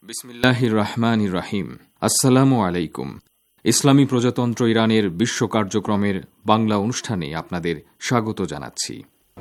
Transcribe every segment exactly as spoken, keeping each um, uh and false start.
বিসমিল্লাহির রহমানির রহিম। আসসালামু আলাইকুম। ইসলামী প্রজাতন্ত্র ইরানের বিশ্ব কার্যক্রমের বাংলা অনুষ্ঠানে আপনাদের স্বাগত জানাচ্ছি।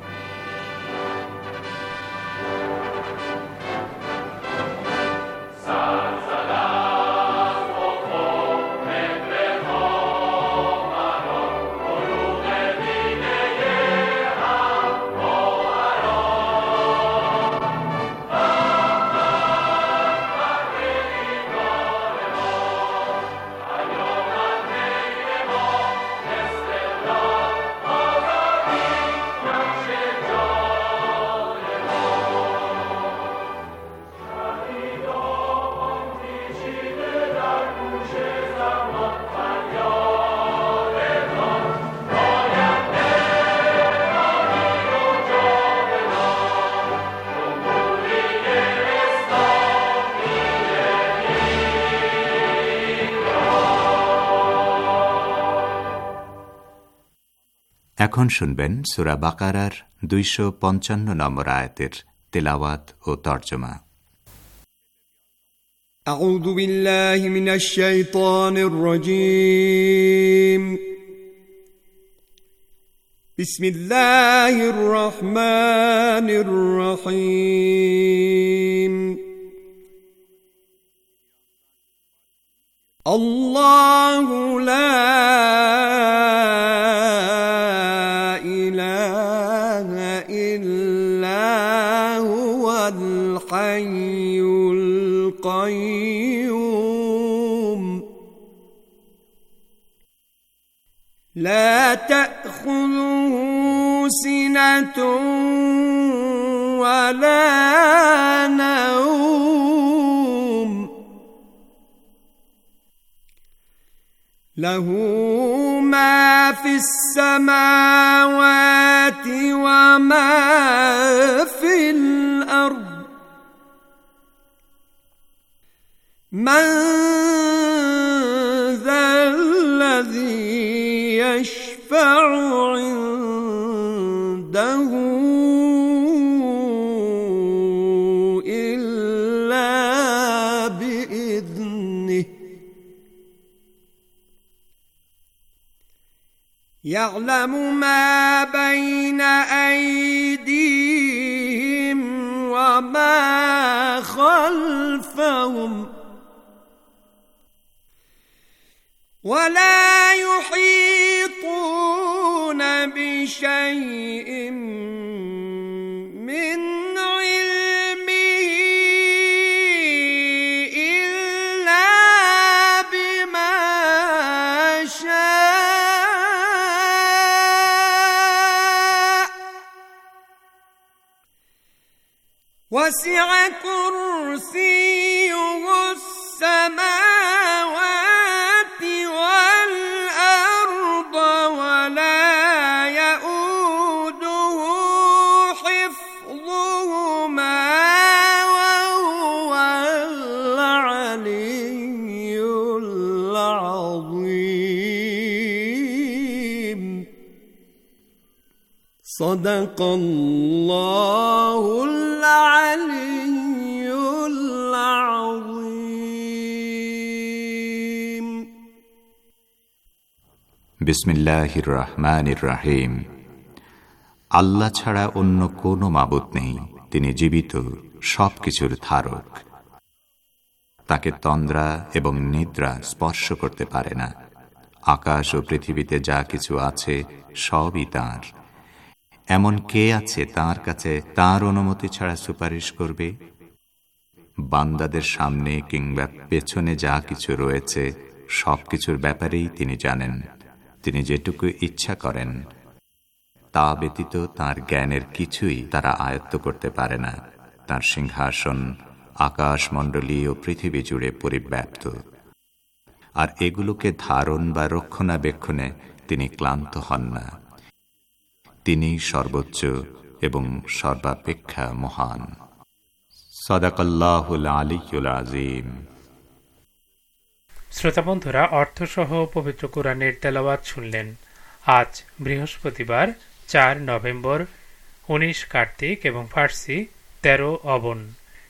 এখন শুনবেন সূরা বাকারার দুইশো পঞ্চান্ন নম্বর আয়াতের তেলাওয়াত ও তর্জমা। আউযু বিল্লাহি মিনাশ শাইতানির রাজীম। বিসমিল্লাহির রহমানির রহিম। আল্লাহু লা الحي القيوم لا تأخذه سنة ولا نوم له ما في السماوات وما في الأرض من ذا الذي يشفع عنده إلا بإذنه يعلم ما بين أيديهم وما خلفهم ولا يحيطون بشيء من علمه إلا بما شاء وسع كرسيه السماوات والأرض ولا يؤوده حفظهما وهو العلي العظيم صدق الله العلي العظيم বিসমিল্লাহির রহমানির রহিম। আল্লাহ ছাড়া অন্য কোনো মাবুদ নেই, তিনি জীবিত, সব কিছুর ধারক। তাকে তন্দ্রা এবং নিদ্রা স্পর্শ করতে পারে না। আকাশ ও পৃথিবীতে যা কিছু আছে সবই তাঁর। এমন কে আছে তাঁর কাছে তাঁর অনুমতি ছাড়া সুপারিশ করবে? বান্দাদের সামনে কিংবা পেছনে যা কিছু রয়েছে সব কিছুর ব্যাপারেই তিনি জানেন। তিনি যেটুকু ইচ্ছা করেন তা ব্যতীত তাঁর জ্ঞানের কিছুই তারা আয়ত্ত করতে পারে না। তাঁর সিংহাসন আকাশমণ্ডলী ও পৃথিবী জুড়ে পরিব্যাপ্ত, আর এগুলোকে ধারণ বা রক্ষণাবেক্ষণে তিনি ক্লান্ত হন না। তিনি সর্বোচ্চ এবং সর্বাপেক্ষা মহান। সাদাকাল্লাহুল আলিয়্যুল আযীম। শ্রোতা বন্ধুরা, অর্থসহ পবিত্র কুরআনের তেলাওয়াত শুনলেন। আজ বৃহস্পতিবার চার নভেম্বর উনিশ কার্তিক এবং ফার্সি তেরো অবন।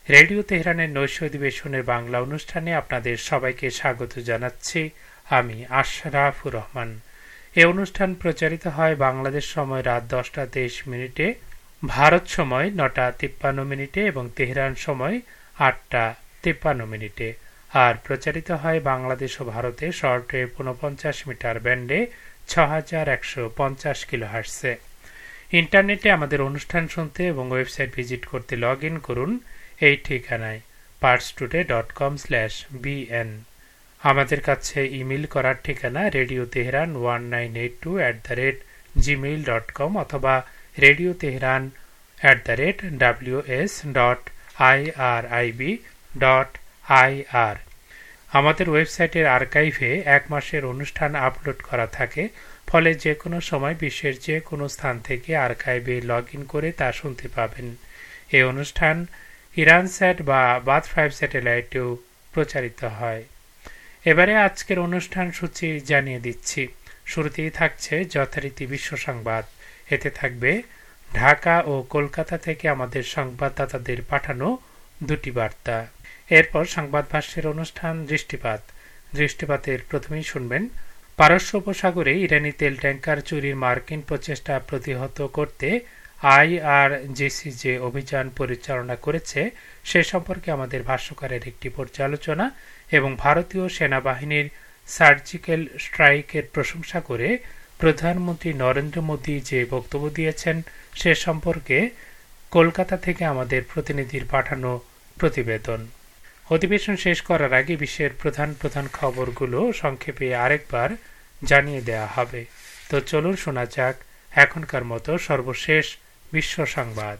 রেডিও তেহরানের নৈশ অধিবেশনের বাংলা অনুষ্ঠানে আপনাদের সবাইকে স্বাগত জানাচ্ছি। আমি আশরাফুর রহমান। এই অনুষ্ঠান প্রচারিত হয় বাংলাদেশ সময় রাত দশটা তেইশ মিনিটে, ভারত সময় নটা তিপ্পান্ন মিনিটে এবং তেহরান সময় আটটা তিপ্পান্ন মিনিটে, আর প্রচারিত হয় বাংলাদেশ ও ভারতে শর্টওয়েভ ঊনপঞ্চাশ মিটার ব্যান্ডে ছ হাজার একশো পঞ্চাশ কিলোহার্টজে। ইন্টারনেটে আমাদের অনুষ্ঠান শুনতে এবং ওয়েবসাইট ভিজিট করতে লগ ইন করুন এই ঠিকানায় Pars today dot com slash BN. আমাদের কাছে ইমেল করার ঠিকানা radio Tehran one nine eight two at the rate gmail dot com অথবা radio Tehran at the rate W S dot I R I B dot I R. আমাদের ওয়েবসাইটের আর্কাইভে এক মাসের অনুষ্ঠান আপলোড করা থাকে, ফলে যে কোনো সময় বিশ্বের যে কোনো স্থান থেকে আর্কাইভে লগ ইন করে তা শুনতে পাবেন। এই অনুষ্ঠান ইরান স্যাট বা বাথ ফাইভ স্যাটেলাইটেও প্রচারিত হয়। এবারে আজকের অনুষ্ঠান সূচি জানিয়ে দিচ্ছি। শুরুতেই থাকছে যথারীতি বিশ্ব সংবাদ। এতে থাকবে ঢাকা ও কলকাতা থেকে আমাদের সংবাদদাতাদের পাঠানো দুটি বার্তা। এরপর সংবাদ ভাষ্যের অনুষ্ঠান দৃষ্টিপাত। দৃষ্টিপাতের প্রথমেই শুনবেন পারস্য উপসাগরে ইরানি তেল ট্যাঙ্কার চুরির মার্কিন প্রচেষ্টা প্রতিহত করতে আইআরজিসি যে অভিযান পরিচালনা করেছে সে সম্পর্কে আমাদের ভাষ্যকারের একটি পর্যালোচনা এবং ভারতীয় সেনাবাহিনীর সার্জিক্যাল স্ট্রাইকের প্রশংসা করে প্রধানমন্ত্রী নরেন্দ্র মোদী যে বক্তব্য দিয়েছেন সে সম্পর্কে কলকাতা থেকে আমাদের প্রতিনিধির পাঠানো প্রতিবেদন। অধিবেশন শেষ করার আগে বিশ্বের প্রধান প্রধান খবরগুলো সংক্ষেপে আরেকবার জানিয়ে দেয়া হবে। তো চলুন শোনা যাক এখনকার মতো সর্বশেষ বিশ্ব সংবাদ।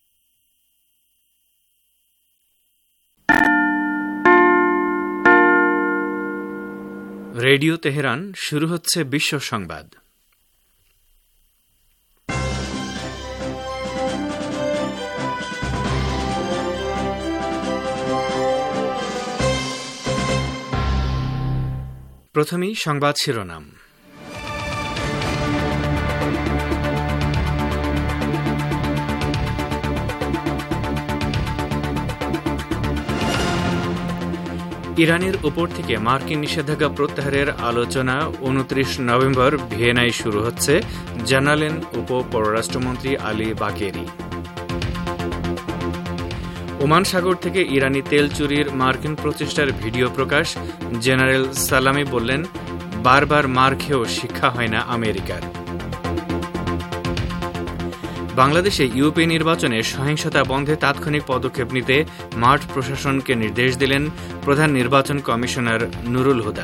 রেডিও তেহরান, শুরু হচ্ছে বিশ্ব সংবাদ। প্রথমেই সংবাদ শিরোনাম। ইরানের উপর থেকে মার্কিন নিষেধাজ্ঞা প্রত্যাহারের আলোচনা উনত্রিশ নভেম্বর ভিয়েনায় শুরু হচ্ছে, জানালেন উপ পররাষ্ট্রমন্ত্রী আলী বাকেরি। ওমান সাগর থেকে ইরানি তেল চুরির মার্কিন প্রচেষ্টার ভিডিও প্রকাশ, জেনারেল সালামি বললেন, বারবার মার খেয়েও শিক্ষা হয় না আমেরিকার। বাংলাদেশে ইউপি নির্বাচনে সহিংসতা বন্ধে তাৎক্ষণিক পদক্ষেপ নিতে মাঠ প্রশাসনকে নির্দেশ দিলেন প্রধান নির্বাচন কমিশনার নুরুল হুদা।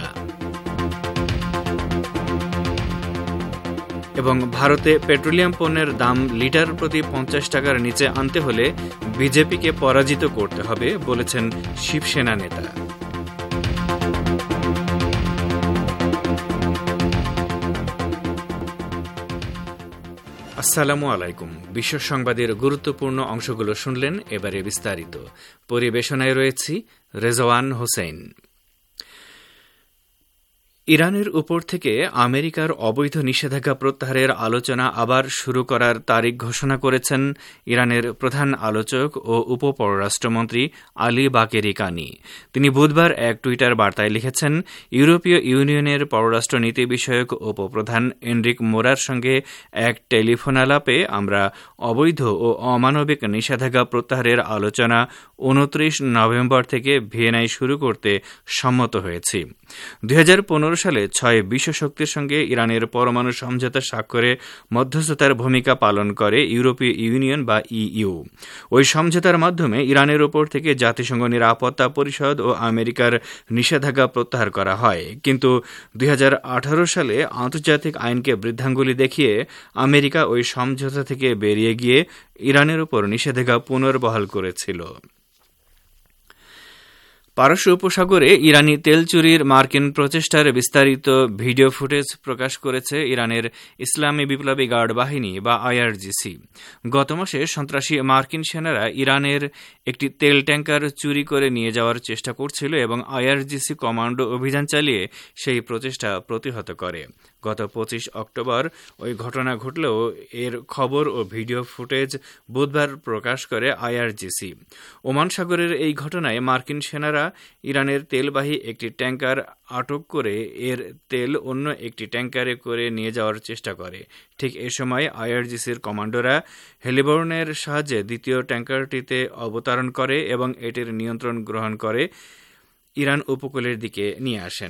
এবং ভারতে পেট্রোলিয়াম পণ্যের দাম লিটার প্রতি পঞ্চাশ টাকার নিচে আনতে হলে বিজেপিকে পরাজিত করতে হবে বলেছেন শিবসেনা নেতা। আসসালামু আলাইকুম। বিশ্ব সংবাদের গুরুত্বপূর্ণ অংশগুলো শুনলেন, এবারে বিস্তারিত। পরিবেশনায় রয়েছি রেজওয়ান হোসেন। ইরানের উপর থেকে আমেরিকার অবৈধ নিষেধাজ্ঞা প্রত্যাহারের আলোচনা আবার শুরু করার তারিখ ঘোষণা করেছেন ইরানের প্রধান আলোচক ও উপ পররাষ্ট্রমন্ত্রী আলী বাকেরি কানি। তিনি বুধবার এক টুইটার বার্তায় লিখেছেন, ইউরোপীয় ইউনিয়নের পররাষ্ট্র নীতি বিষয়ক উপপ্রধান এনরিক মোরার সঙ্গে এক টেলিফোন আলাপে আমরা অবৈধ ও অমানবিক নিষেধাজ্ঞা প্রত্যাহারের আলোচনা উনত্রিশ নভেম্বর থেকে ভিয়েনায় শুরু করতে সম্মত হয়েছি। দুই হাজার পনেরো সালে ছয় বিশ্বশক্তির সঙ্গে ইরানের পরমাণু সমঝোতা স্বাক্ষরে মধ্যস্থতার ভূমিকা পালন করে ইউরোপীয় ইউনিয়ন বা ইইউ। ওই সমঝোতার মাধ্যমে ইরানের ওপর থেকে জাতিসংঘ নিরাপত্তা পরিষদ ও আমেরিকার নিষেধাজ্ঞা প্রত্যাহার করা হয়। কিন্তু দুই হাজার আঠারো সালে আন্তর্জাতিক আইনকে বৃদ্ধাঙ্গুলি দেখিয়ে আমেরিকা ওই সমঝোতা থেকে বেরিয়ে গিয়ে ইরানের ওপর নিষেধাজ্ঞা পুনর্বহাল করেছিল। পারস্য উপসাগরে ইরানি তেল চুরির মার্কিন প্রচেষ্টার বিস্তারিত ভিডিও ফুটেজ প্রকাশ করেছে ইরানের ইসলামী বিপ্লবী গার্ড বাহিনী বা আইআরজিসি। গত মাসে সন্ত্রাসী মার্কিন সেনারা ইরানের একটি তেল ট্যাঙ্কার চুরি করে নিয়ে যাওয়ার চেষ্টা করছিল এবং আইআরজিসি কমান্ডো অভিযান চালিয়ে সেই প্রচেষ্টা প্রতিহত করে। গত পঁচিশ অক্টোবর ওই ঘটনা ঘটলেও এর খবর ও ভিডিও ফুটেজ বুধবার প্রকাশ করে আইআরজিসি। ওমান সাগরের এই ঘটনায় মার্কিন সেনারা ইরানের তেলবাহী একটি ট্যাঙ্কার আটক করে এর তেল অন্য একটি ট্যাঙ্কারে করে নিয়ে যাওয়ার চেষ্টা করে। ঠিক এ সময় আইআরজিসির কমান্ডোরা হেলিবর্নের সাহায্যে দ্বিতীয় ট্যাঙ্কারটিতে অবতরণ করে এবং এটির নিয়ন্ত্রণ গ্রহণ করে ইরান উপকূলের দিকে নিয়ে আসেন।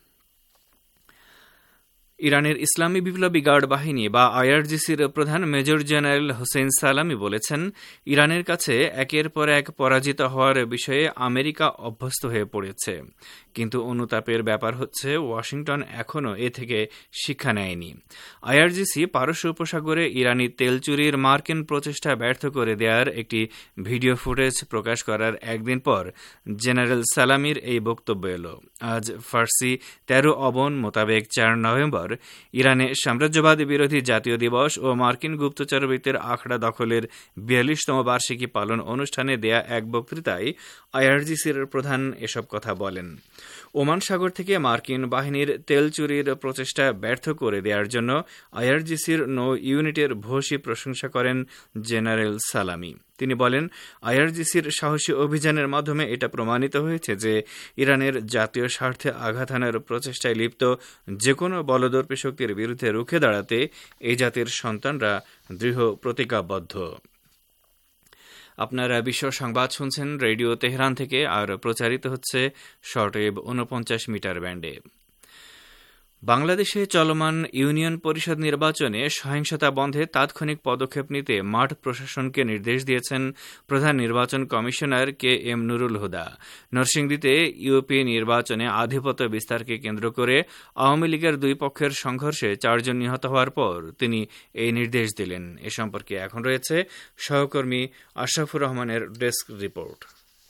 ইরানের ইসলামী বিপ্লবী গার্ড বাহিনী বা আইআরজিসির প্রধান মেজর জেনারেল হোসেন সালামি বলেছেন, ইরানের কাছে একের পর এক পরাজিত হওয়ার বিষয়ে আমেরিকা অভ্যস্ত হয়ে পড়েছে, কিন্তু অনুতাপের ব্যাপার হচ্ছে ওয়াশিংটন এখনও এ থেকে শিক্ষা নেয়নি। আইআরজিসি পারস্য উপসাগরে ইরানি তেল চুরির মার্কিন প্রচেষ্টা ব্যর্থ করে দেওয়ার একটি ভিডিও ফুটেজ প্রকাশ করার একদিন পর জেনারেল সালামির এই বক্তব্য এল। আজ ফার্সি তেরো অবন মোতাবেক চার নভেম্বর ইরানে সাম্রাজ্যবাদ বিরোধী জাতীয় দিবস ও মার্কিন গুপ্তচরবৃত্তির আখড়া দখলের বিয়াল্লিশতম বার্ষিকী পালন অনুষ্ঠানে দেয়া এক বক্তৃতায় আইআরজিসির প্রধান এসব কথা বলেন। ওমান সাগর থেকে মার্কিন বাহিনীর তেল চুরির প্রচেষ্টা ব্যর্থ করে দেওয়ার জন্য আইআরজিসির নৌ ইউনিটের ভূয়সী প্রশংসা করেন জেনারেল সালামি। তিনি বলেন, আইআরজিসির সাহসী অভিযানের মাধ্যমে এটা প্রমাণিত হয়েছে যে ইরানের জাতীয় স্বার্থে আঘাত হানার প্রচেষ্টায় লিপ্ত যে কোনো বলদর্পী শক্তির বিরুদ্ধে রুখে দাঁড়াতে এই জাতির সন্তানরা দৃঢ় প্রতিজ্ঞাবদ্ধ। আপনারা বিশ্ব সংবাদ শুনছেন রেডিও তেহরান থেকে, আর প্রচারিত হচ্ছে শর্টওয়েভ উনপঞ্চাশ মিটার ব্যান্ডে। বাংলাদেশে চলমান ইউনিয়ন পরিষদ নির্বাচনে সহিংসতা বন্ধে তাৎক্ষণিক পদক্ষেপ নিতে মাঠ প্রশাসনকে নির্দেশ দিয়েছেন প্রধান নির্বাচন commissioner K M Nurul Huda. নরসিংদীতে ইউপি নির্বাচনে আধিপত্য বিস্তারকে কেন্দ্র করে আওয়ামী লীগের দুই পক্ষের সংঘর্ষে চারজন নিহত হওয়ার পর তিনি এই নির্দেশ দিলেন। এ সম্পর্কে এখন রয়েছে সহকর্মী আশরাফুর রহমানের ডেস্ক রিপোর্ট।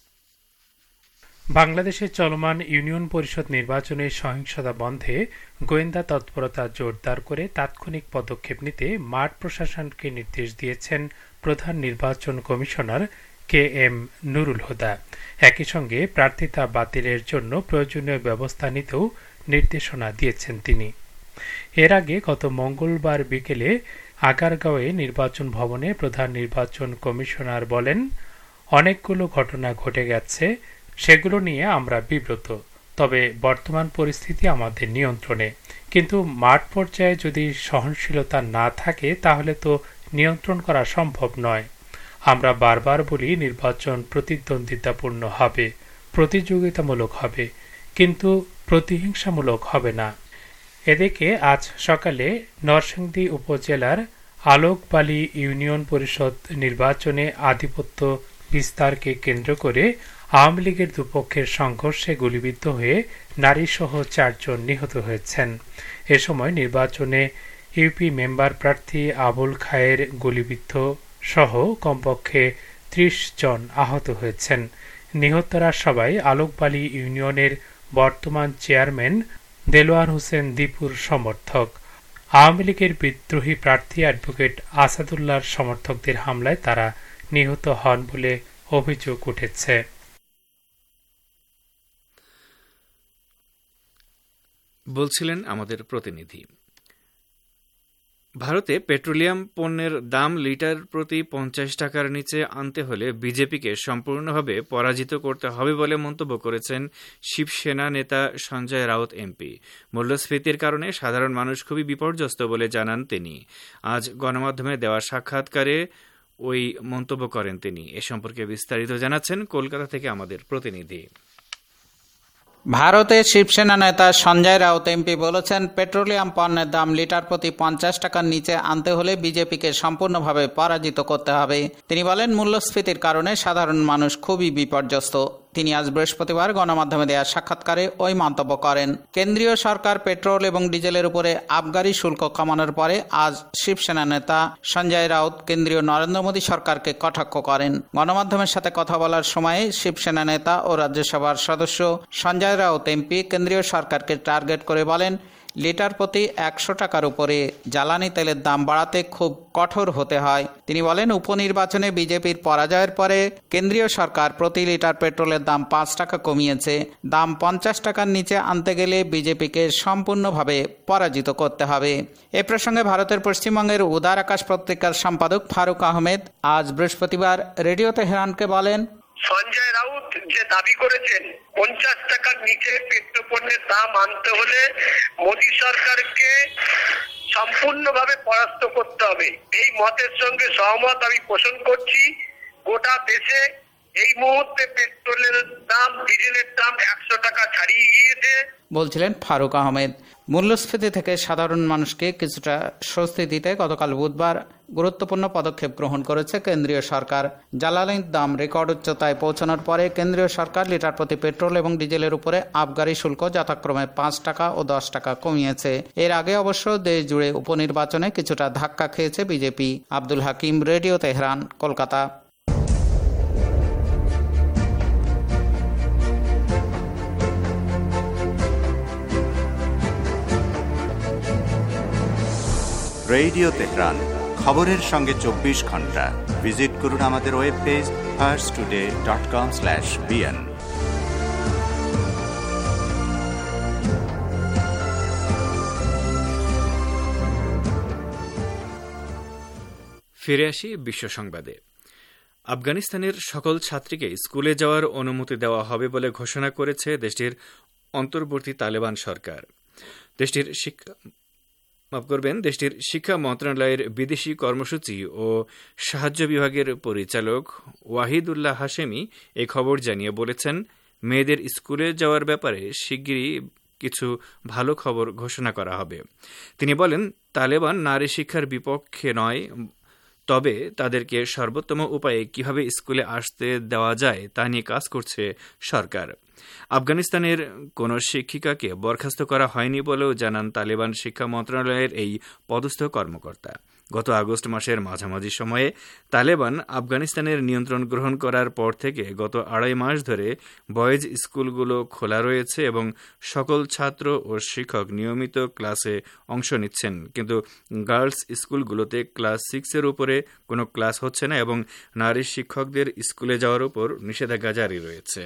বাংলাদেশের চলমান ইউনিয়ন পরিষদ নির্বাচনে সহিংসতা বন্ধে গোয়েন্দা তৎপরতা জোরদার করে তাৎক্ষণিক পদক্ষেপ নিতে মাঠ প্রশাসনকে নির্দেশ দিয়েছেন প্রধান নির্বাচন commissioner K M Nurul Huda. একই সঙ্গে প্রার্থিতা বাতিলের জন্য প্রয়োজনীয় ব্যবস্থা নিতেও নির্দেশনা দিয়েছেন তিনি। এর আগে গত মঙ্গলবার বিকেলে আগারগাঁওয়ে নির্বাচন ভবনে প্রধান নির্বাচন কমিশনার বলেন, অনেকগুলো ঘটনা ঘটে গেছে, সেগুলো নিয়ে আমরা বিব্রত, তবে বর্তমান পরিস্থিতি আমাদের নিয়ন্ত্রণে। কিন্তু মাঠ পর্যায়ে যদি সহনশীলতা না থাকে তাহলে তো নিয়ন্ত্রণ করা সম্ভব নয়। আমরা বারবার বলি নির্বাচন প্রতিদ্বন্দ্বিতাপূর্ণ হবে, প্রতিযোগিতামূলক হবে, কিন্তু প্রতিহিংসামূলক হবে না। এদিকে আজ সকালে নরসিংদী উপজেলার আলোকবালী ইউনিয়ন পরিষদ নির্বাচনে আধিপত্য বিস্তারকে কেন্দ্র করে আওয়ামী লীগের দুপক্ষের সংঘর্ষে গুলিবিদ্ধ হয়ে নারীসহ চারজন নিহত হয়েছেন। এ সময় নির্বাচনে ইউপি মেম্বার প্রার্থী আবুল খায়ের গুলিবিদ্ধ সহ কমপক্ষে ত্রিশ জন আহত হয়েছেন। নিহতরা সবাই আলোকবালী ইউনিয়নের বর্তমান চেয়ারম্যান দেলোয়ার হোসেন দীপুর সমর্থক। আওয়ামী লীগের বিদ্রোহী প্রার্থী অ্যাডভোকেট আসাদুল্লাহর সমর্থকদের হামলায় তারা নিহত হন বলে অভিযোগ উঠেছে। বলছিলেন আমাদের প্রতিনিধি। ভারতে পেট্রোলিয়াম পণ্যের দাম লিটার প্রতি পঞ্চাশ টাকার নিচে আনতে হলে বিজেপিকে সম্পূর্ণভাবে পরাজিত করতে হবে বলে মন্তব্য করেছেন শিবসেনা নেতা সঞ্জয় রাউত এমপি। মূল্যস্ফীতির কারণে সাধারণ মানুষ খুবই বিপর্যস্ত বলে জানান তিনি। আজ গণমাধ্যমে দেওয়া সাক্ষাৎকারে ওই মন্তব্য করেন তিনি। এ সম্পর্কে বিস্তারিত জানাচ্ছেন কলকাতা থেকে আমাদের প্রতিনিধি। ভারতের শিবসেনা নেতা সঞ্জয় রাউত এমপি বলেছেন, পেট্রোলিয়াম পণ্যের দাম লিটার প্রতি পঞ্চাশ টাকার নিচে আনতে হলে বিজেপিকে সম্পূর্ণভাবে পরাজিত করতে হবে। তিনি বলেন, মূল্যস্ফীতির কারণে সাধারণ মানুষ খুবই বিপর্যস্ত। তিনি আজ বৃহস্পতিবার গণমাধ্যমে দেওয়া সাক্ষাৎকারে ওই মন্তব্য করেন। কেন্দ্রীয় সরকার পেট্রোল এবং ডিজেলের উপরে আবগারি শুল্ক কমানোর পরে আজ শিবসেনা নেতা সঞ্জয় রাউত কেন্দ্রীয় নরেন্দ্র মোদী সরকারকে কটাক্ষ করেন। গণমাধ্যমের সাথে কথা বলার সময়ে শিবসেনা নেতা ও রাজ্যসভার সদস্য সঞ্জয় রাউত এমপি কেন্দ্রীয় সরকারকে টার্গেট করে বলেন, লিটার প্রতি একশো টাকার উপরে জ্বালানি তেলের দাম বাড়াতে খুব কঠোর হতে হয়। তিনি বলেন, উপনির্বাচনে বিজেপির পরাজয়ের পরে কেন্দ্রীয় সরকার প্রতি লিটার পেট্রোলের দাম পাঁচ টাকা কমিয়েছে। দাম পঞ্চাশ টাকার নিচে আনতে গেলে বিজেপিকে সম্পূর্ণভাবে পরাজিত করতে হবে। এ প্রসঙ্গে ভারতের পশ্চিমবঙ্গের উদার আকাশ পত্রিকার সম্পাদক ফারুক আহমেদ আজ বৃহস্পতিবার রেডিও তেহরানকে বলেন, সঞ্জয় রাউত যে দাবি করেছেন পঞ্চাশ টাকার নিচে পেট্রোপণ্যের দাম আনতে হলে মোদী সরকারকে সম্পূর্ণভাবে পরাস্ত করতে হবে, এই মতের সঙ্গে সহমত আমি পোষণ করছি। গোটা দেশে এই মুহূর্তে পেট্রোলের দাম, ডিজেলের দাম একশো টাকা ছাড়িয়ে গিয়েছে, বলছিলেন ফারুক আহমেদ। মূল্যস্ফীতি থেকে সাধারণ মানুষকে কিছুটা স্বস্তি দিতে গতকাল বুধবার গুরুত্বপূর্ণ পদক্ষেপ গ্রহণ করেছে কেন্দ্রীয় সরকার। জ্বালানির দাম রেকর্ড উচ্চতায় পৌঁছানোর পরে কেন্দ্রীয় সরকার লিটার প্রতি পেট্রোল এবং ডিজেলের উপরে আবগারি শুল্ক যথাক্রমে পাঁচ টাকা ও দশ টাকা কমিয়েছে। এর আগে অবশ্য দেশ জুড়ে উপনির্বাচনে কিছুটা ধাক্কা খেয়েছে BJP. Abdul Hakim, radio Tehran, Kolkata. Radio Tehran, খবরের সঙ্গে চব্বিশ ঘন্টা। ভিজিট করুন আমাদের web page Fars today dot com slash BN. ফিরে আসি বিশ্ব সংবাদে। আফগানিস্তানের সকল ছাত্রীকে স্কুলে যাওয়ার অনুমতি দেওয়া হবে বলে ঘোষণা করেছে দেশটির অন্তর্বর্তী তালেবান সরকার। দেশটির শিক্ষা মাফ করবেন দেশটির শিক্ষা মন্ত্রণালয়ের বিদেশি কর্মসূচি ও সাহায্য বিভাগের পরিচালক ওয়াহিদুল্লাহ হাশেমি এই খবর জানিয়ে বলেছেন, মেয়েদের স্কুলে যাওয়ার ব্যাপারে শিগগিরই কিছু ভালো খবর ঘোষণা করা হবে। তিনি বলেন, তালেবান নারী শিক্ষার বিপক্ষে নয়, তবে তাদেরকে সর্বোত্তম উপায়ে কিভাবে স্কুলে আসতে দেওয়া যায় তা নিয়ে কাজ করছে সরকার। আফগানিস্তানের কোন শিক্ষিকাকে বরখাস্ত করা হয়নি বলেও জানান তালেবান শিক্ষা মন্ত্রণালয়ের এই পদস্থ কর্মকর্তা। গত আগস্ট মাসের মাঝামাঝি সময়ে তালেবান আফগানিস্তানের নিয়ন্ত্রণ গ্রহণ করার পর থেকে গত আড়াই মাস ধরে বয়েজ স্কুলগুলো খোলা রয়েছে এবং সকল ছাত্র ও শিক্ষক নিয়মিত ক্লাসে অংশ নিচ্ছেন, কিন্তু গার্লস স্কুলগুলোতে ক্লাস সিক্সের উপরে কোনো ক্লাস হচ্ছে না এবং নারী শিক্ষকদের স্কুলে যাওয়ার উপর নিষেধাজ্ঞা জারি রয়েছে।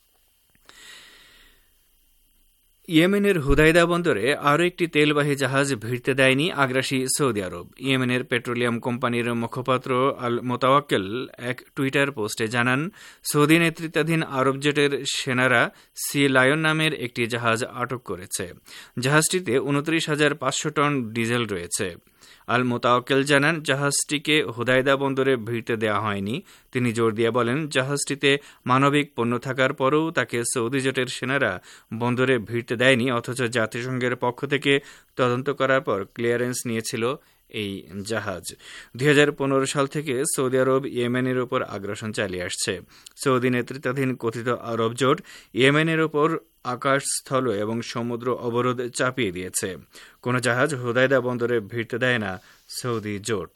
ইয়েমেনের হুদাইদা বন্দরে আরও একটি তেলবাহী জাহাজ ভিড়তে দেয়নি আগ্রাসী সৌদি আরব। ইয়েমেনের পেট্রোলিয়াম কোম্পানির মুখপাত্র আল মোতাওয়াক্কেল এক টুইটার পোস্টে জানান, সৌদি নেতৃত্বাধীন আরব জোটের সেনারা সি লায়ন নামের একটি জাহাজ আটক করেছে। জাহাজটিতে উনত্রিশ হাজার পাঁচশো টন ডিজেল রয়েছে। আল মোতাওয়াক্কেল জানান, জাহাজটিকে হুদাইদা বন্দরে ভিড়তে দেওয়া হয়নি। তিনি জোর দিয়ে বলেন, জাহাজটিতে মানবিক পণ্য থাকার পরেও তাকে সৌদি জোটের সেনারা বন্দরে ভিড়তে দেয়নি, অথচ জাতিসংঘের পক্ষ থেকে তদন্ত করার পর ক্লিয়ারেন্স নিয়েছিল এই জাহাজ। দুই হাজার পনেরো সাল থেকে সৌদি আরব ইয়েমেনের উপর আগ্রাসন চালিয়ে আসছে। সৌদি নেতৃত্বাধীন কথিত আরব জোট ইয়েমেনের উপর আকাশ, স্থল এবং সমুদ্র অবরোধ চাপিয়ে দিয়েছে। কোন জাহাজ হুদাইদা বন্দরে ভিড়তে দেয় না সৌদি জোট।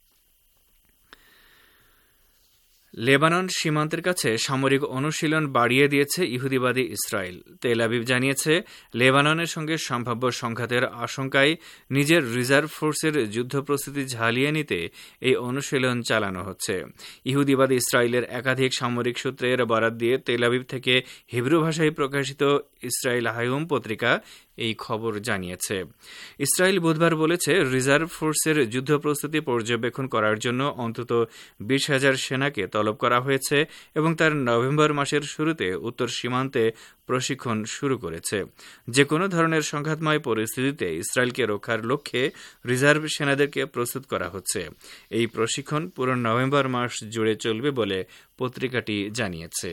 লেবানন সীমান্তের কাছে সামরিক অনুশীলন বাড়িয়ে দিয়েছে ইহুদিবাদী ইসরায়েল। তেল আবিব জানিয়েছে, লেবাননের সঙ্গে সম্ভাব্য সংঘাতের আশঙ্কায় নিজের রিজার্ভ ফোর্সের যুদ্ধ প্রস্তুতি ঝালিয়ে নিতে এই অনুশীলন চালানো হচ্ছে। ইহুদিবাদী ইসরায়েলের একাধিক সামরিক সূত্রের বরাত দিয়ে তেল আবিব থেকে হিব্রু ভাষায় প্রকাশিত ইসরায়েল হায়ুম পত্রিকা এই খবর জানিয়েছে। ইসরায়েল বুধবার বলেছে, রিজার্ভ ফোর্সের যুদ্ধ প্রস্তুতি পর্যবেক্ষণ করার জন্য অন্তত বিশ হাজার সেনাকে তলব করা হয়েছে এবং তার নভেম্বর মাসের শুরুতে উত্তর সীমান্তে প্রশিক্ষণ শুরু করেছে। যে কোনো ধরনের সংঘাতময় পরিস্থিতিতে ইসরায়েলকে রক্ষার লক্ষ্যে রিজার্ভ সেনাদেরকে প্রস্তুত করা হচ্ছে। এই প্রশিক্ষণ পুরো নভেম্বর মাস জুড়ে চলবে বলে পত্রিকাটি জানিয়েছে।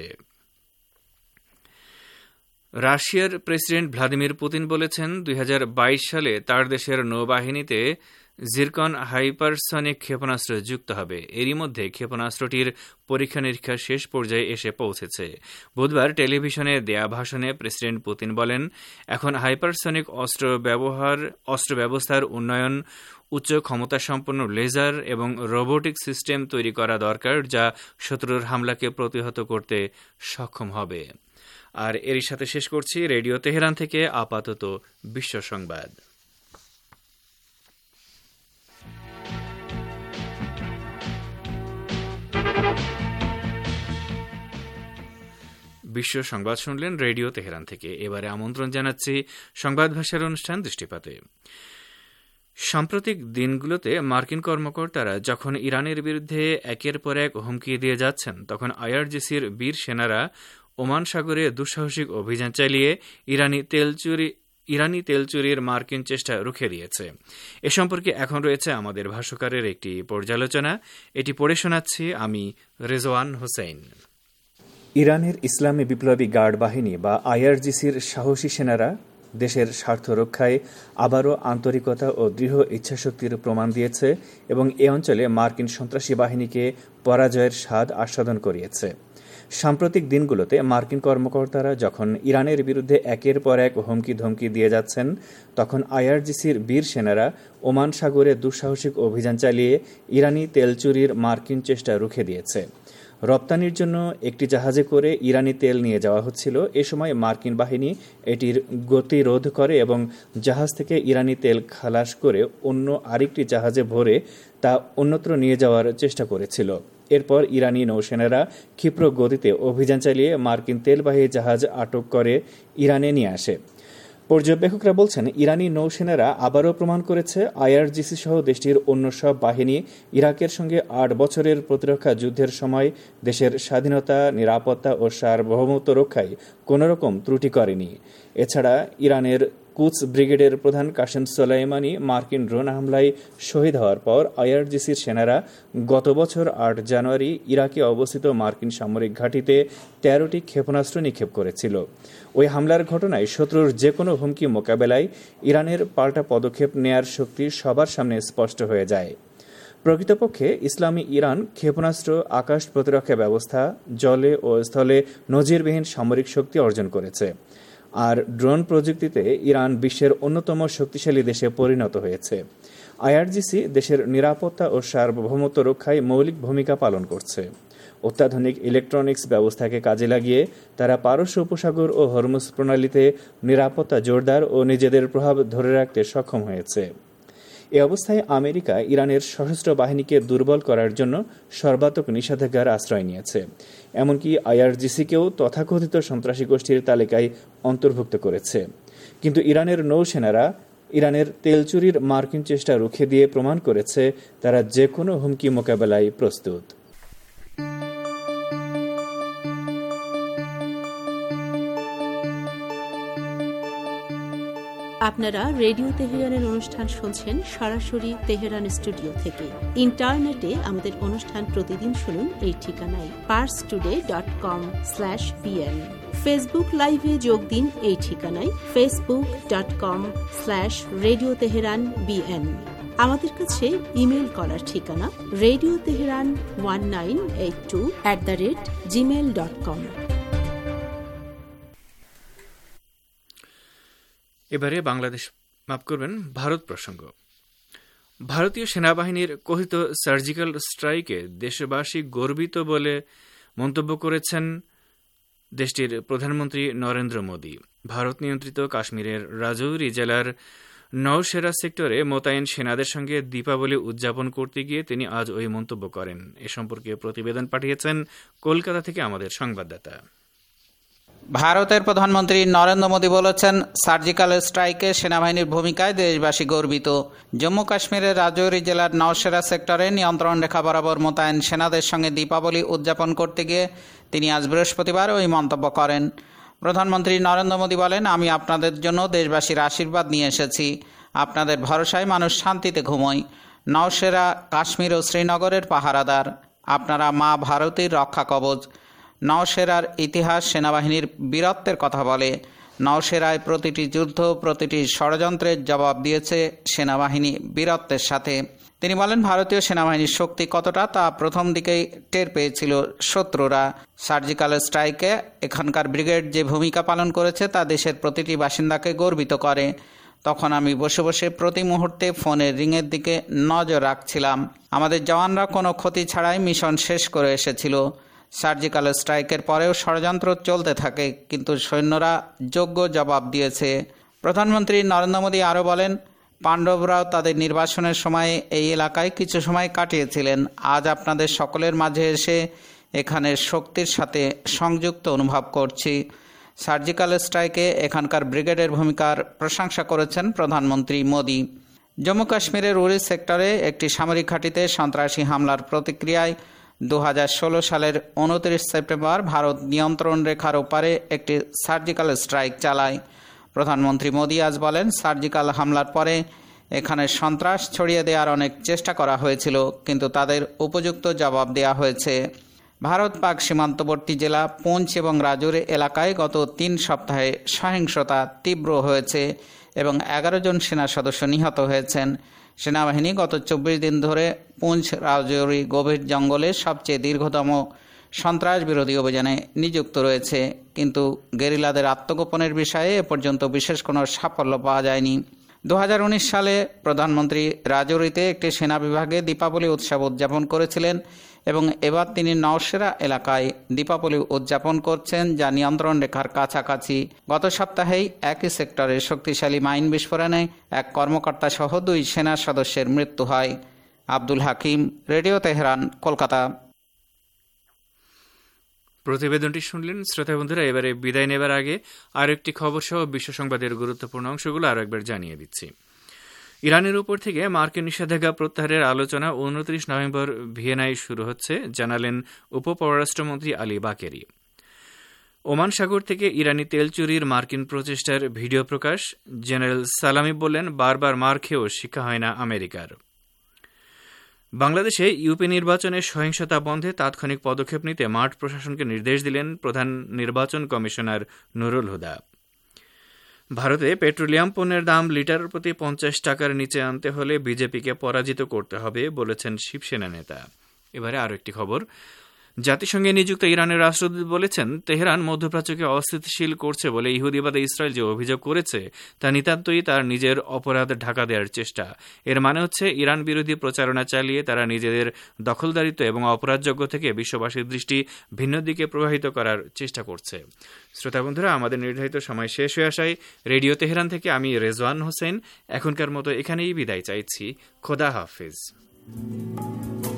রাশিয়ার প্রেসিডেন্ট ভ্লাদিমির পুতিন বলেছেন, দুই হাজার বাইশ সালে তার দেশের নৌবাহিনীতে জিরকন হাইপারসনিক ক্ষেপণাস্ত্র যুক্ত হবে। এরই মধ্যে ক্ষেপণাস্ত্রটির পরীক্ষা নিরীক্ষা শেষ পর্যায়ে এসে পৌঁছেছে। বুধবার টেলিভিশনে দেয়া ভাষণে প্রেসিডেন্ট পুতিন বলেন, এখন হাইপারসনিক অস্ত্র ব্যবহার অস্ত্র ব্যবস্থার উন্নয়ন, উচ্চ ক্ষমতাসম্পন্ন লেজার এবং রোবোটিক সিস্টেম তৈরি করা দরকার, যা শত্রুর হামলাকে প্রতিহত করতে সক্ষম হবে। আর এরই সাথে শেষ করছি রেডিও তেহরান থেকে আপাতত বিশ্ব সংবাদ। বিশ্ব সংবাদ শুনলেন রেডিও তেহরান থেকে। এবারে আমন্ত্রণ জানাচ্ছি সংবাদ ভাষার অনুষ্ঠান দৃষ্টিপাতে। সাম্প্রতিক দিনগুলোতে মার্কিন কর্মকর্তারা যখন ইরানের বিরুদ্ধে একের পর এক হুমকি দিয়ে যাচ্ছেন, তখন আইআরজিসির বীর সেনারা ওমান সাগরে দুঃসাহসিক অভিযান চালিয়ে ইরানি তেল চুরি ইরানি তেল চুরির মার্কিন চেষ্টা রুখে দিয়েছে। এ সম্পর্কে এখন রয়েছে আমাদের ভাষ্যকারের একটি পর্যালোচনা। এটি পড়ে শোনাচ্ছি আমি রেজওয়ান হোসেন। ইরানের ইসলামী বিপ্লবী গার্ড বাহিনী বা আইআরজিসির সাহসী সেনারা দেশের স্বার্থ রক্ষায় আবারও আন্তরিকতা ও দৃঢ় ইচ্ছাশক্তির প্রমাণ দিয়েছে এবং এ অঞ্চলে মার্কিন সন্ত্রাসী বাহিনীকে পরাজয়ের স্বাদ আস্বাদন করিয়েছে। সাম্প্রতিক দিনগুলোতে মার্কিন কর্মকর্তারা যখন ইরানের বিরুদ্ধে একের পর এক হুমকি ধমকি দিয়ে যাচ্ছেন, তখন আইআরজিসির বীর সেনারা ওমান সাগরে দুঃসাহসিক অভিযান চালিয়ে ইরানি তেল চুরির মার্কিন চেষ্টা রুখে দিয়েছে। রপ্তানির জন্য একটি জাহাজে করে ইরানি তেল নিয়ে যাওয়া হচ্ছিল। এ সময় মার্কিন বাহিনী এটির গতি রোধ করে এবং জাহাজ থেকে ইরানি তেল খালাস করে অন্য আরেকটি জাহাজে ভরে তা অন্যত্র নিয়ে যাওয়ার চেষ্টা করেছিল। এরপর ইরানি নৌসেনারা ক্ষিপ্র গতিতে অভিযান চালিয়ে মার্কিন তেলবাহী জাহাজ আটক করে ইরানে নিয়ে আসে। পর্যবেক্ষকরা বলছেন, ইরানি নৌসেনারা আবারও প্রমাণ করেছে আইআরজিসি সহ দেশটির অন্য সব বাহিনী ইরাকের সঙ্গে আট বছরের প্রতিরক্ষা যুদ্ধের সময় দেশের স্বাধীনতা, নিরাপত্তা ও সার্বভৌমত্ব রক্ষায় কোনোরকম ত্রুটি করেনি। এছাড়া ইরানের কুচ ব্রিগেডের প্রধান কাসেম সোলাইমানি মার্কিন ড্রোন হামলায় শহীদ হওয়ার পর আইআরজিসির সেনারা গত বছর আট জানুয়ারি ইরাকে অবস্থিত মার্কিন সামরিক ঘাঁটিতে তেরোটি ক্ষেপণাস্ত্র নিক্ষেপ করেছিল। ওই হামলার ঘটনায় শত্রুর যে কোনো হুমকি মোকাবেলায় ইরানের পাল্টা পদক্ষেপ নেয়ার শক্তি সবার সামনে স্পষ্ট হয়ে যায়। প্রকৃতপক্ষে ইসলামী ইরান ক্ষেপণাস্ত্র, আকাশ প্রতিরক্ষা ব্যবস্থা, জলে ও স্থলে নজিরবিহীন সামরিক শক্তি অর্জন করেছে। আর ড্রোন প্রযুক্তিতে ইরান বিশ্বের অন্যতম শক্তিশালী দেশে পরিণত হয়েছে। আইআরজিসি দেশের নিরাপত্তা ও সার্বভৌমত্ব রক্ষায় মৌলিক ভূমিকা পালন করছে। অত্যাধুনিক ইলেকট্রনিক্স ব্যবস্থাকে কাজে লাগিয়ে তারা পারস্য উপসাগর ও হরমুজ প্রণালীতে নিরাপত্তা জোরদার ও নিজেদের প্রভাব ধরে রাখতে সক্ষম হয়েছে। এ অবস্থায় আমেরিকা ইরানের সশস্ত্র বাহিনীকে দুর্বল করার জন্য সর্বাত্মক নিষেধাজ্ঞার আশ্রয় নিয়েছে। এমনকি আইআরজিসিকেও তথাকথিত সন্ত্রাসী গোষ্ঠীর তালিকায় অন্তর্ভুক্ত করেছে। কিন্তু ইরানের নৌসেনারা ইরানের তেল চুরির মার্কিন চেষ্টা রুখে দিয়ে প্রমাণ করেছে তারা যে কোনো হুমকি মোকাবেলায় প্রস্তুত। আপনারা রেডিও তেহরানের অনুষ্ঠান শুনছেন সরাসরি তেহরান স্টুডিও থেকে। ইন্টারনেটে আমাদের অনুষ্ঠান প্রতিদিন শুনুন এই ঠিকানায় Pars today dot com slash BN. Facebook লাইভে যোগ দিন এই ঠিকানায় Facebook dot com slash radio Tehran BN. আমাদের কাছে ইমেল করার ঠিকানা radio Tehran one nine eight two at the rate gmail dot com. এবারে বাংলাদেশ মাফ করবেন ভারত প্রসঙ্গ। ভারতীয় সেনাবাহিনীর কথিত সার্জিক্যাল স্ট্রাইকে দেশবাসী গর্বিত বলে মন্তব্য করেছেন দেশটির প্রধানমন্ত্রী নরেন্দ্র মোদী। ভারত নিয়ন্ত্রিত কাশ্মীরের রাজৌরি জেলার নওশেরা সেক্টরে মোতায়েন সেনাদের সঙ্গে দীপাবলি উদযাপন করতে গিয়ে তিনি আজ ওই মন্তব্য করেন। এ সম্পর্কে প্রতিবেদন পাঠিয়েছেন কলকাতা থেকে আমাদের সংবাদদাতা। ভারতের প্রধানমন্ত্রী নরেন্দ্র মোদী বলেছেন, সার্জিক্যাল স্ট্রাইকে সেনাবাহিনীর ভূমিকায় দেশবাসী গর্বিত। জম্মু কাশ্মীরের রাজৌরি জেলার নওশেরা সেক্টরে নিয়ন্ত্রণ রেখা বরাবর মোতায়েন সেনাদের সঙ্গে দীপাবলি উদযাপন করতে গিয়ে তিনি আজ বৃহস্পতিবার ওই মন্তব্য করেন। প্রধানমন্ত্রী নরেন্দ্র মোদী বলেন, আমি আপনাদের জন্য দেশবাসীর আশীর্বাদ নিয়ে এসেছি। আপনাদের ভরসায় মানুষ শান্তিতে ঘুমোয়। নওশেরা কাশ্মীর ও শ্রীনগরের পাহারাদার। আপনারা মা ভারতীর রক্ষা কবচ। নওশেরার ইতিহাস সেনাবাহিনীর বীরত্বের কথা বলে। নওশেরায় প্রতিটি যুদ্ধ, প্রতিটি ষড়যন্ত্রের জবাব দিয়েছে সেনাবাহিনী বীরত্বের সাথে। তিনি বলেন, ভারতীয় সেনাবাহিনীর শক্তি কতটা তা প্রথম দিকেই টের পেয়েছিল শত্রুরা। সার্জিক্যাল স্ট্রাইকে এখানকার ব্রিগেড যে ভূমিকা পালন করেছে তা দেশের প্রতিটি বাসিন্দাকে গর্বিত করে। তখন আমি বসে বসে প্রতি মুহূর্তে ফোনের রিংয়ের দিকে নজর রাখছিলাম। আমাদের জওয়ানরা কোনো ক্ষতি ছাড়াই মিশন শেষ করে এসেছিল। সার্জিক্যাল স্ট্রাইকের পরেও ষড়যন্ত্র চলতে থাকে, কিন্তু সৈন্যরা যোগ্য জবাব দিয়েছে। প্রধানমন্ত্রী নরেন্দ্র মোদী আরও বলেন, পাণ্ডবরাও তাদের নির্বাসনের সময় এই এলাকায় কিছু সময় কাটিয়েছিলেন। আজ আপনাদের সকলের মাঝে এসে এখানে শক্তির সাথে সংযুক্ত অনুভব করছি। সার্জিক্যাল স্ট্রাইকে এখানকার ব্রিগেডের ভূমিকার প্রশংসা করেছেন প্রধানমন্ত্রী মোদি। জম্মু কাশ্মীরের উরি সেক্টরে একটি সামরিক ঘাঁটিতে সন্ত্রাসী হামলার প্রতিক্রিয়ায় দু হাজার ষোলো সালের উনত্রিশ সেপ্টেম্বর ভারত নিয়ন্ত্রণ রেখার ওপারে একটি সার্জিক্যাল স্ট্রাইক চালায়। প্রধানমন্ত্রী মোদি আজ বলেন, সার্জিক্যাল হামলার পরে এখানে সন্ত্রাস ছড়িয়ে দেওয়ার অনেক চেষ্টা করা হয়েছিল, কিন্তু তাদের উপযুক্ত জবাব দেওয়া হয়েছে। ভারত পাক সীমান্তবর্তী জেলা পুঞ্চ এবং রাজৌরি এলাকায় গত তিন সপ্তাহে সহিংসতা তীব্র হয়েছে এবং এগারো জন সেনা সদস্য নিহত হয়েছেন। সেনাবাহিনী গত চব্বিশ দিন ধরে পুঞ্চ রাজৌরি গভীর জঙ্গলে সবচেয়ে দীর্ঘতম সন্ত্রাস বিরোধী অভিযানে নিযুক্ত রয়েছে, কিন্তু গেরিলাদের আত্মগোপনের বিষয়ে এ পর্যন্ত বিশেষ কোনো সাফল্য পাওয়া যায়নি। দু হাজার উনিশ সালে প্রধানমন্ত্রী রাজৌরিতে একটি সেনা বিভাগে দীপাবলি উৎসব উদযাপন করেছিলেন এবং এবার তিনি নওশেরা এলাকায় দীপাবলি উদযাপন করছেন, যা নিয়ন্ত্রণ রেখার কাছাকাছি। গত সপ্তাহেই একই সেক্টরে শক্তিশালী মাইন বিস্ফোরণে এক কর্মকর্তা সহ দুই সেনা সদস্যের মৃত্যু হয়। Abdul Hakim, radio Tehran, Kolkata. প্রতিবেদনটি শুনলেন শ্রোতা বন্ধুরা। এবারে বিদায় নেবার আগে আরও একটি খবর সহ বিশ্ব সংবাদের গুরুত্বপূর্ণ অংশগুলো আরও একবার জানিয়ে দিচ্ছি। ইরানের উপর থেকে মার্কিন নিষেধাজ্ঞা প্রত্যাহারের আলোচনা উনত্রিশ নভেম্বর ভিয়েনায় শুরু হচ্ছে, জানালেন উপপররাষ্ট্রমন্ত্রী আলী বাকেরি। ওমান সাগর থেকে ইরানি তেল চুরির মার্কিন প্রচেষ্টার ভিডিও প্রকাশ, জেনারেল সালামি বললেন, বারবার মার খেয়েও শিক্ষা হয় না আমেরিকার। বাংলাদেশে ইউপি নির্বাচনে সহিংসতা বন্ধে তাৎক্ষণিক পদক্ষেপ নিতে মাঠ প্রশাসনকে নির্দেশ দিলেন প্রধান নির্বাচন কমিশনার নুরুল হুদা। ভারতে পেট্রোলিয়াম পণ্যের দাম লিটারের প্রতি পঞ্চাশ টাকার নিচে আনতে হলে বিজেপিকে পরাজিত করতে হবে বলেছেন শিবসেনা নেতা। এবারে আরও একটি খবর। জাতিসংঘে নিযুক্ত ইরানের রাষ্ট্রদূত বলেছেন, তেহরান মধ্যপ্রাচ্যকে অস্থিতিশীল করছে বলে ইহুদিবাদে ইসরায়েল যে অভিযোগ করেছে তা নিতান্তই তার নিজের অপরাধ ঢাকা দেওয়ার চেষ্টা। এর মানে হচ্ছে ইরান বিরোধী প্রচারণা চালিয়ে তারা নিজেদের দখলদারিত্ব এবং অপরাধযোগ্য থেকে বিশ্ববাসীর দৃষ্টি ভিন্ন দিকে প্রবাহিত করার চেষ্টা করছে। শ্রোতা বন্ধুরা, আমাদের নির্ধারিত সময় শেষ হয়ে আসায় রেডিও তেহরান থেকে আমি রেজওয়ান হোসেন এখনকার মতো এখানেই বিদায় চাইছি। খোদা হাফেজ।